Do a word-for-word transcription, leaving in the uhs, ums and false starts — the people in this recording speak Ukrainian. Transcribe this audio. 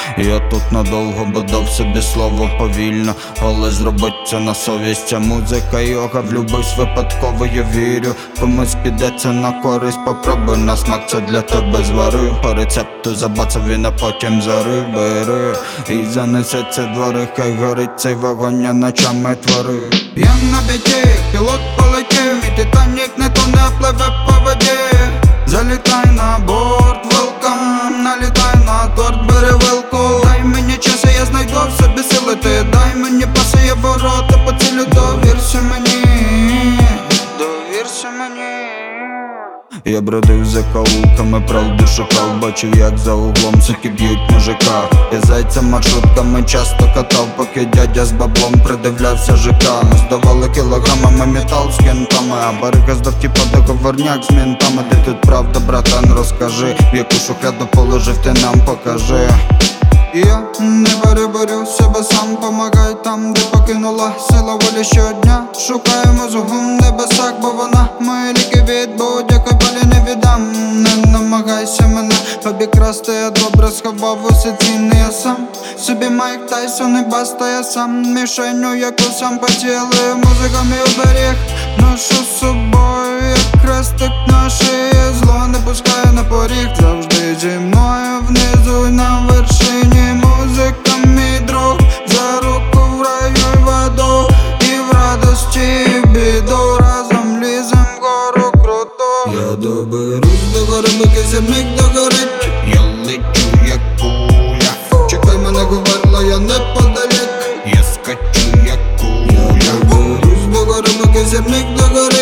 Я тут надовго, бо дав собі слово повільно, але зробить це на совість. Ця музика йога, влюбився випадково, я вірю. Комусь підеться на користь, попробуй на смак, це для тебе зварив. По рецепту забацав він, а потім зарив. Бери і занесеться двори, хай горить цей вогонь, я ночами творив. Я на біті, пілот полетів, і Титанік не тоне, пливе по воді. Залітай на борт, welcome, налітай на торт, бери вилку. Дай мені час, я знайду в собі сили, ти дай мені паси, я ворота поцілю. Довірся мені, довірся мені. Я бродив за каулками, правду шукав, бачив як за углом суки б'ють мужика. Я зайця маршрутками часто катав, поки дядя з баблом придивлявся ЖК. Ми здавали кілограмами метал з кентами, а барига здав типа договорняк з ментами. Ти тут правда, братан, розкажи, в яку шухляду положив, ти нам покажи. Я не борю, борю себе сам, помагай там, де покинула сила волі щодня. Шукаємо зугум в небесах, бо вона мої ліки від будь-якої болі не віддам. Не намагайся мене обікрасти, я добре сховав усе цінне, я сам собі Майк Тайсон і баста, я сам мішеню, яку сам поцілив. Музика мій оберіг, ношу з собою, як хрестик на шиї. Зло не пускає на поріг, завжди зі мною внизу й на вершині. Музика мій друг, за руку в раю й в аду, і в радості, і в біду, разом лізем вгору круто. Я доберусь до гори, поки сірник догорить. Я лечу як куля, Чекай мене, говорила, я неподалік. я скачу як куля. Я доберусь до гори, поки сірник догорить.